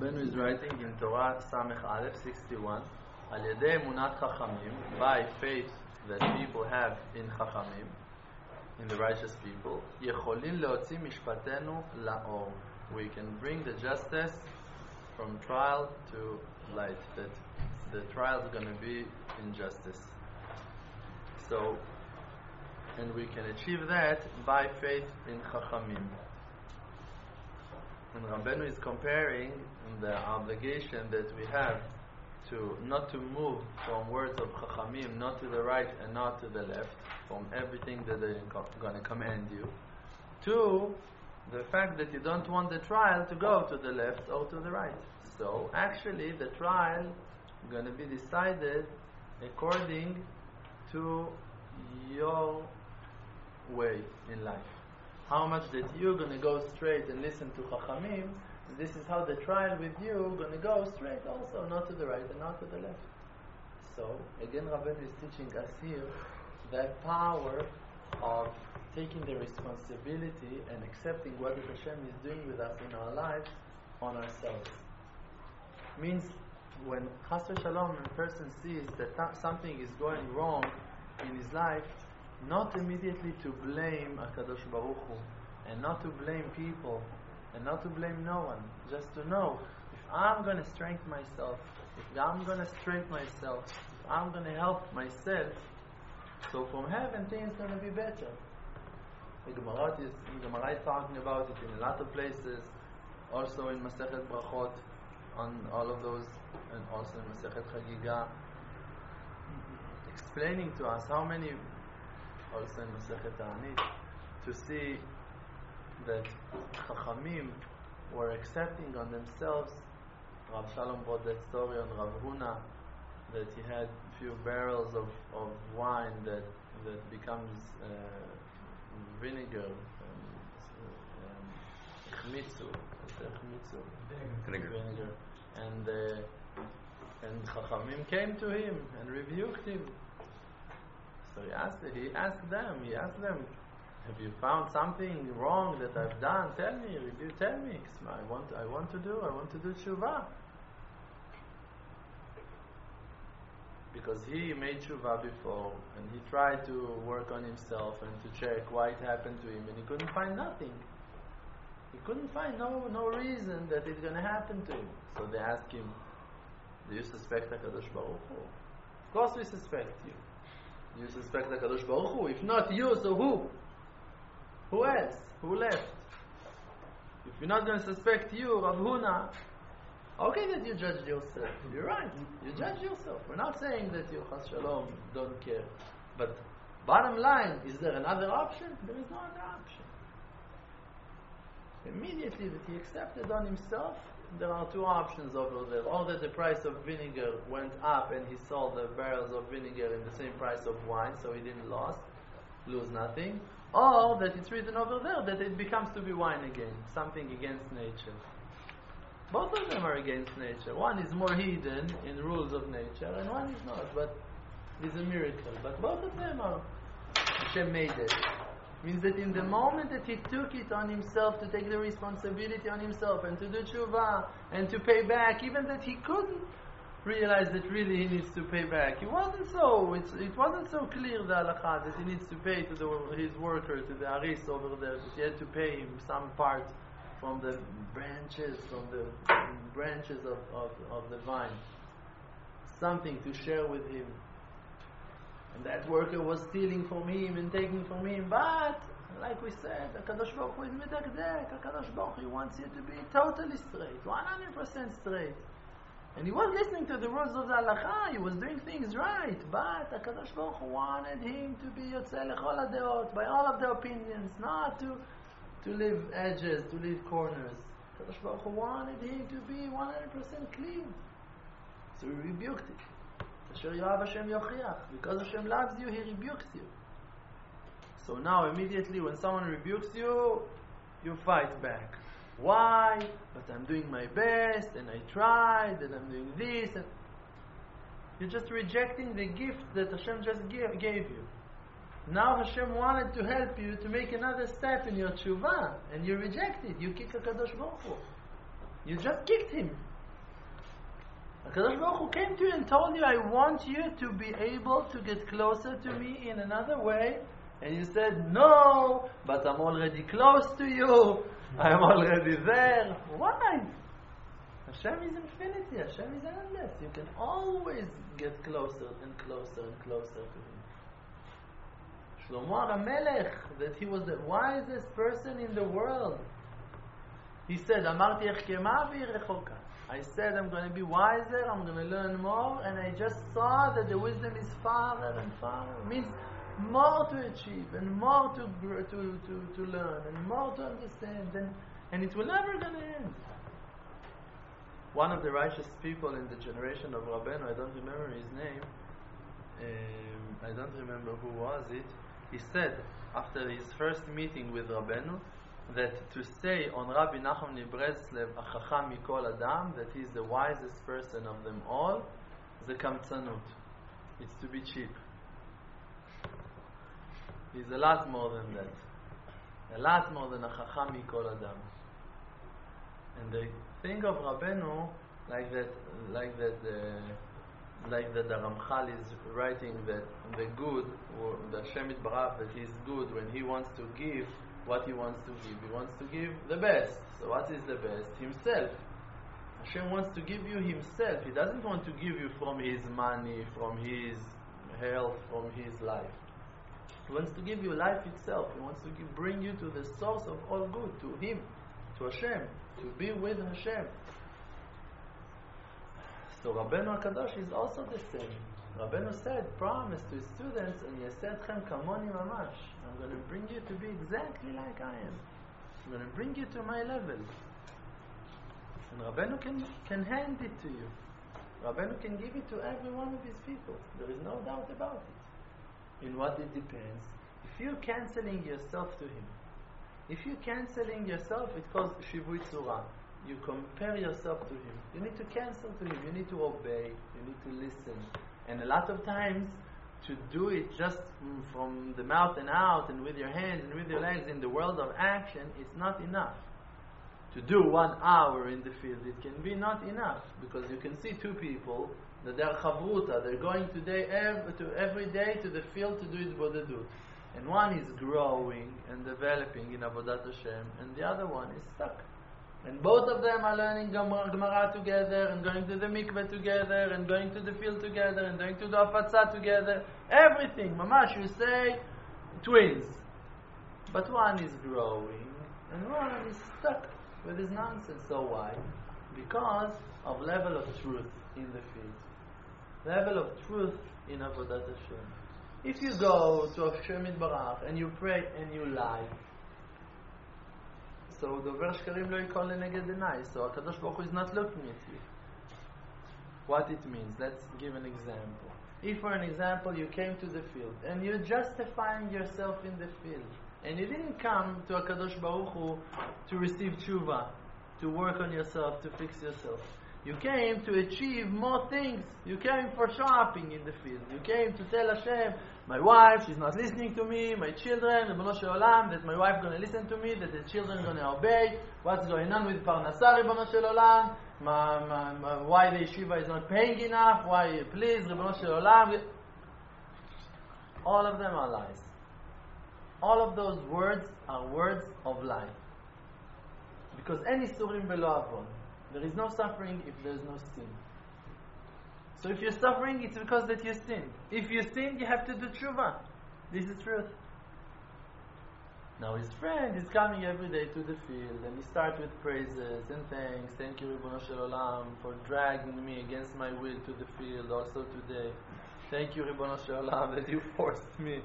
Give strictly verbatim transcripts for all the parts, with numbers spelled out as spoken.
Rabbeinu is writing in Torah Samech Aleph sixty-one, Al Yedei Emunat Chachamim, by faith that people have in Chachamim, in the righteous people, Yecholin leotzi mishpatenu laor. We can bring the justice from trial to light. That the trial is going to be in justice. So, and we can achieve that by faith in Chachamim. And Rabbeinu is comparing the obligation that we have to not to move from words of Chachamim, not to the right and not to the left, from everything that they're going to command you, to the fact that you don't want the trial to go to the left or to the right. So actually the trial is going to be decided according to your way in life. How much that you're going to go straight and listen to Chachamim, this is how the trial with you is going to go straight also, not to the right and not to the left. So, again, Rabbeinu is teaching us here that power of taking the responsibility and accepting what Hashem is doing with us in our lives on ourselves. Means when Chas v'Shalom a person sees that th- something is going wrong in his life, not immediately to blame HaKadosh Baruch Hu, and not to blame people, and not to blame no one. Just to know, if I'm going to strengthen myself, if I'm going to strengthen myself, if I'm going to help myself, so from heaven things are going to be better. The Gemara is, the Gemara is talking about it in a lot of places, also in Masechet Brachot, on all of those, and also in Masechet Chagiga, explaining to us how many, also in Masechet Ta'anit, to see that Chachamim were accepting on themselves. Rav Shalom brought that story on Rav Huna, that he had a few barrels of, of wine that that becomes uh, vinegar, chmitzu, vinegar, vinegar, and uh, and Chachamim came to him and rebuked him. So he asked, he asked them, he asked them, have you found something wrong that I've done? Tell me, you tell me. I want, I want to do, I want to do tshuva. Because he made tshuva before, and he tried to work on himself and to check why it happened to him, and he couldn't find nothing. He couldn't find no no reason that it's going to happen to him. So they asked him, do you suspect HaKadosh Baruch Hu? Of course we suspect you. Do you suspect HaKadosh Baruch Hu? If not you, so who? Who else? Who left? If you're not going to suspect you, Rav Huna, okay that you judge yourself. You're right. You judge yourself. We're not saying that you, Chas Shalom, don't care. But bottom line, is there another option? There is no other option. Immediately that he accepted on himself, there are two options over there. Or that the price of vinegar went up and he sold the barrels of vinegar in the same price of wine, so he didn't lose, lose nothing. Or that it's written over there that it becomes to be wine again, something against nature. Both of them are against nature. One is more hidden in rules of nature, and one is not, but it's a miracle. But both of them are, Hashem made it. Means that in the moment that he took it on himself to take the responsibility on himself and to do tshuva and to pay back, even that he couldn't realize that really he needs to pay back. It wasn't so. It's, it wasn't so clear the halakha that he needs to pay to the, his worker, to the aris over there, that he had to pay him some part from the branches, from the branches of, of, of the vine, something to share with him. And that worker was stealing from him and taking from him. But, like we said, HaKadosh Baruch Hu is medakdek. HaKadosh Baruch Hu wants you to be totally straight, one hundred percent straight. And he was listening to the rules of the halakha. He was doing things right. But HaKadosh Baruch Hu wanted him to be yotzei lechol hadeot, by all of the opinions, not to to leave edges, to leave corners. HaKadosh Baruch Hu wanted him to be one hundred percent clean. So he rebuked it. Because Hashem loves you, He rebukes you. So now immediately when someone rebukes you, you fight back. Why? But I'm doing my best, and I tried, and I'm doing this. And you're just rejecting the gift that Hashem just gave, gave you. Now Hashem wanted to help you to make another step in your tshuva, and you rejected. You kicked HaKadosh Baruch Hu. You just kicked Him. HaKadosh Baruch Hu came to you and told you, I want you to be able to get closer to me in another way. And you said, no, but I'm already close to you. I'm already there. Why? Hashem is infinity. Hashem is endless. You can always get closer and closer and closer to Him. Shlomo HaMelech, that he was the wisest person in the world. He said, Amarti echkema v'yirechoka. I said I'm going to be wiser, I'm going to learn more, and I just saw that the wisdom is farther and farther. It means more to achieve, and more to grow, to, to, to learn, and more to understand, and, and it will never going to end. One of the righteous people in the generation of Rabbeinu, I don't remember his name, um, I don't remember who was it, he said, after his first meeting with Rabbeinu, that to say on Rabbi Nachman Breslev, Achacham Mikol Adam, that he is the wisest person of them all, is a kamtzanut. It's to be cheap. He's a lot more than that. A lot more than Achacham Mikol Adam. And the thing of Rabbeinu, like that, like that, uh, like that the Ramchal is writing that the good, or the Hashem Yitbarach, that he is good when he wants to give what he wants to give. He wants to give the best. So what is the best? Himself. Hashem wants to give you Himself. He doesn't want to give you from His money, from His health, from His life. He wants to give you life itself. He wants to give, bring you to the source of all good, to Him, to Hashem, to be with Hashem. So Rabbeinu HaKadosh is also the same. Rabbeinu said, promise to his students, and Yesetchem kamoni mamash. I'm going to bring you to be exactly like I am. I'm going to bring you to my level. And Rabbeinu can, can hand it to you. Rabbeinu can give it to every one of his people. There is no doubt about it. In what it depends. If you're canceling yourself to him, if you're canceling yourself, it's called Shivui Tzura. You compare yourself to him. You need to cancel to him. You need to obey. You need to listen. And a lot of times, to do it just from the mouth and out, and with your hands and with your legs in the world of action, it's not enough. To do one hour in the field, it can be not enough, because you can see two people that they are chavruta, they're going today every, to every day to the field to do it bodedut. And one is growing and developing in Avodat Hashem, and the other one is stuck. And both of them are learning Gemara together, and going to the mikveh together, and going to the field together, and going to the afatzah together. Everything, mamash, you say, twins. But one is growing, and one is stuck with his nonsense. So why? Because of level of truth in the field. Level of truth in Avodat Hashem. If you go to Hashem Yitbarach, and you pray, and you lie, so דובר שקרים לא יקול לנגד עיניי. So HaKadosh Baruch Hu is not looking at you. What it means, let's give an example. If for an example you came to the field and you're justifying yourself in the field, and you didn't come to HaKadosh Baruch Hu to receive tshuva, to work on yourself, to fix yourself. You came to achieve more things. You came for shopping in the field. You came to tell Hashem, my wife, she's not listening to me, my children, Ribono Shel Olam, that my wife is going to listen to me, that the children are going to obey, what's going on with Parnasah, Ribono Shel Olam, my, my, my, why the yeshiva is not paying enough, why, please, Ribono Shel Olam. All of them are lies. All of those words are words of lie. Because any surim belo avon, there is no suffering if there is no sin. So if you're suffering, it's because that you sinned. If you sinned, you have to do tshuva. This is truth. Now his friend is coming every day to the field, and he starts with praises and thanks. Thank you, Ribono Shel Olam, for dragging me against my will to the field also today. Thank you, Ribono Shel Olam, that you forced me.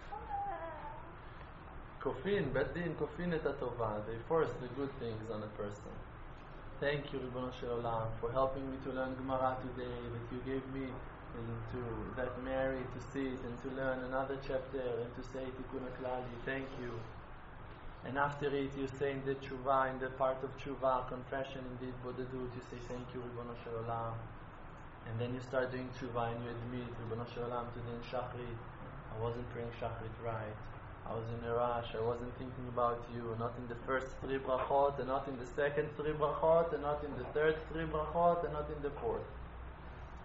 Kofin, Bet Din, Kofin et atova. They force the good things on a person. Thank you, Ribono Shel Olam, for helping me to learn Gemara today, that you gave me to that Mary to sit and to learn another chapter and to say Tikkun HaKlali. Thank you. And after it, you say in the tshuva, in the part of tshuva, confession, indeed, bodedut, you say thank you, Ribono Shel Olam. And then you start doing tshuva and you admit, Ribono Shel Olam, today in Shachrit, I wasn't praying Shachrit right. I was in a rush, I wasn't thinking about you, not in the first three brachot, and not in the second three brachot, and not in the third three brachot, and not in the fourth.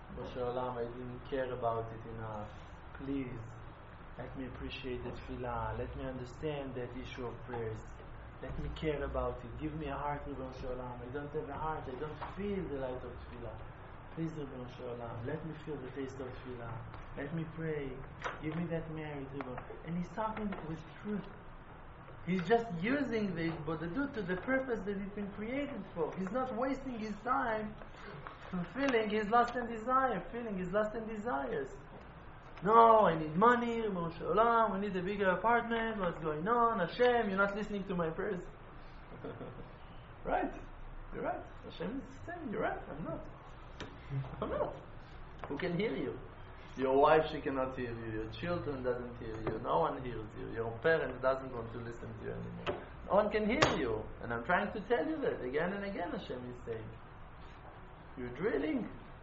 Moshe Olam, I didn't care about it enough. Please, let me appreciate the tefillah. Let me understand that issue of prayers. Let me care about it. Give me a heart, Ribbon Shalom. I don't have a heart. I don't feel the light of tefillah. Please, Ribbon Shalom, let me feel the taste of tefillah. Let me pray. Give me that merit, Ribbon. And he's talking with truth. He's just using the Bodedut to the purpose that it's been created for. He's not wasting his time fulfilling his lust and desire, feeling his lust and desires. No, I need money, Ribbon Shalom, we need a bigger apartment, what's going on? Hashem, you're not listening to my prayers. Right, you're right. Hashem is saying, you're right, I'm not. I'm not. Who can hear you? Your wife, she cannot hear you. Your children doesn't hear you. No one hears you. Your parents doesn't want to listen to you anymore. No one can hear you. And I'm trying to tell you that again and again, Hashem is saying. You're drilling.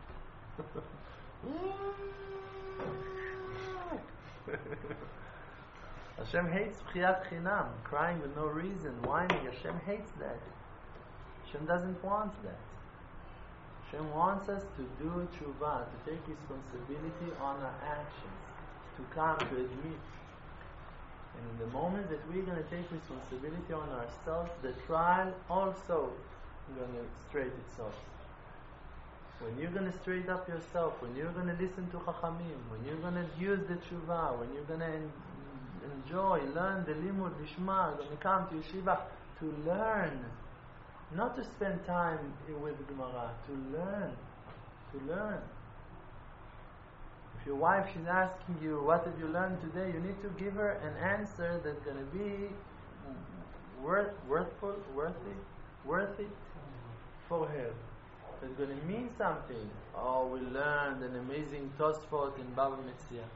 Hashem hates b'chiyat chinam, crying with no reason, whining. Hashem hates that. Hashem doesn't want that. Hashem wants us to do tshuva, to take responsibility on our actions, to come, to admit. And in the moment that we're going to take responsibility on ourselves, the trial also is going to straight itself. When you're going to straight up yourself, when you're going to listen to Chachamim, when you're going to use the tshuva, when you're going to en- enjoy, learn the limud, lishma, when you come to yeshiva, to learn. Not to spend time with Gemara, to learn, to learn. If your wife is asking you, what have you learned today, you need to give her an answer that's going to be worth, worthful, worthy, worthy for her. It's going to mean something. Oh, we learned an amazing Tosfot in Baba Metzia.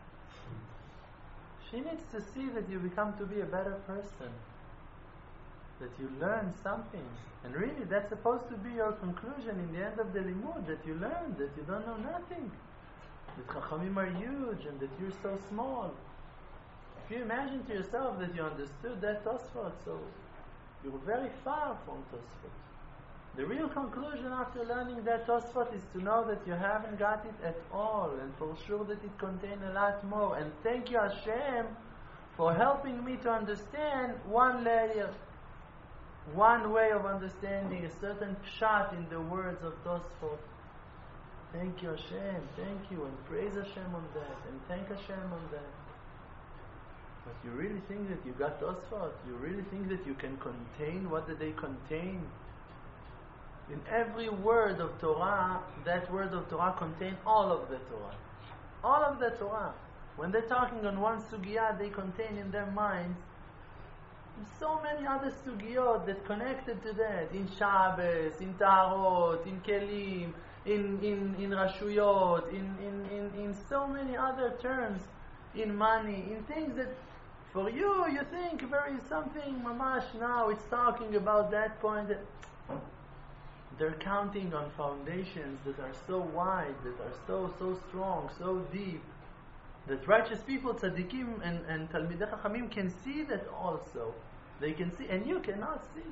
She needs to see that you become to be a better person. That you learn something. And really, that's supposed to be your conclusion in the end of the limud, that you learn, that you don't know nothing. That Chachamim are huge and that you're so small. If you imagine to yourself that you understood that Tosfot, so you're very far from Tosfot. The real conclusion after learning that Tosfot is to know that you haven't got it at all, and for sure that it contains a lot more. And thank you, Hashem, for helping me to understand one layer. One way of understanding a certain pshat in the words of Tosfot. Thank you Hashem, thank you, and praise Hashem on that, and thank Hashem on that. But you really think that you got Tosfot? You really think that you can contain what do they contain? In every word of Torah, that word of Torah contains all of the Torah. All of the Torah. When they're talking on one sugiyah, they contain in their minds so many other sugiyot that connected to that, in Shabbos, in Taharot, in Kelim, in in in Rashuyot, in, in, in, in so many other terms, in money, in things that for you, you think very something, mamash, now it's talking about that point. That they're counting on foundations that are so wide, that are so, so strong, so deep, that righteous people, tzaddikim and, and talmidei chachamim can see that also. They can see, and you cannot see.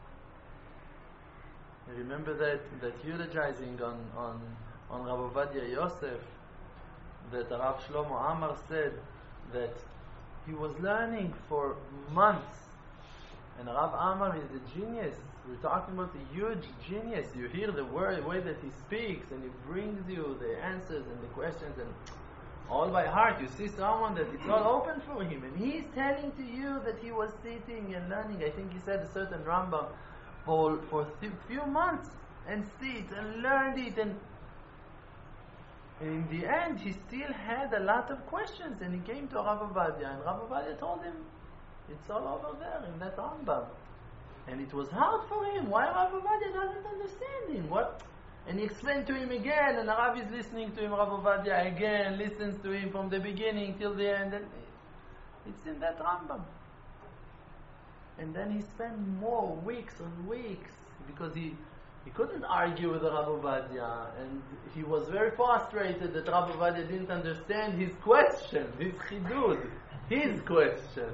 I remember that, that eulogizing on, on, on Rav Ovadia Yosef, that Rav Shlomo Amar said that he was learning for months. And Rav Amar is a genius. We're talking about a huge genius. You hear the word, way that he speaks, and he brings you the answers and the questions, and all by heart. You see someone that it's all open for him, and he's telling to you that he was sitting and learning. I think he said a certain Rambam for for a few months, and sit and learned it, and And in the end, he still had a lot of questions, and he came to Rav Ovadia, and Rav Ovadia told him, it's all over there in that Rambam. And it was hard for him. Why Rav Ovadia doesn't understand him? What? And he explained to him again, and Rav is listening to him, Rav Ovadia again, listens to him from the beginning till the end, and it's in that Rambam. And then he spent more weeks on weeks, because he He couldn't argue with Rav Ovadia, and he was very frustrated that Rav Ovadia didn't understand his question, his chidud, his question.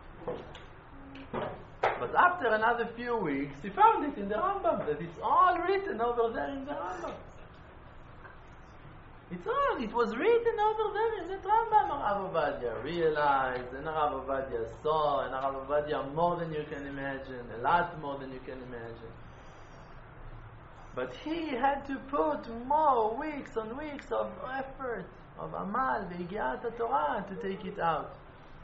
But after another few weeks, he found it in the Rambam, that it's all written over there in the Rambam. It's all, it was written over there in the Rambam. Rav Ovadia realized, and Rav Ovadia saw, and Rav Ovadia more than you can imagine, a lot more than you can imagine. But he had to put more weeks on weeks of effort, of Amal, V'Igiat Torah, to take it out.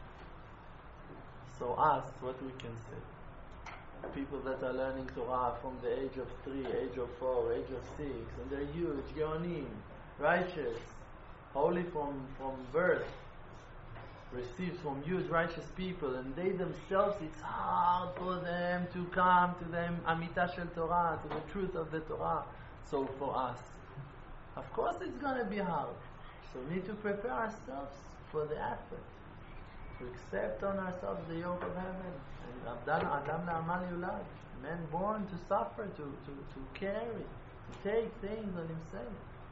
So us, what we can say. People that are learning Torah from the age of three, age of four, age of six, and they're huge, Geonim, righteous, holy from, from birth, received from huge righteous people, and they themselves, it's hard for them to come to the Amitah Shel Torah, to the truth of the Torah. So for us, of course it's going to be hard. So we need to prepare ourselves for the effort, to accept on ourselves the yoke of heaven. And Adam Adam Na'amal Yulad, man born to suffer, to, to, to carry, to take things on himself.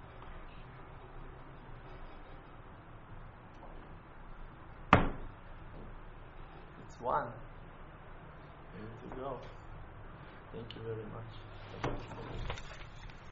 It's one. We need to go. Thank you very much.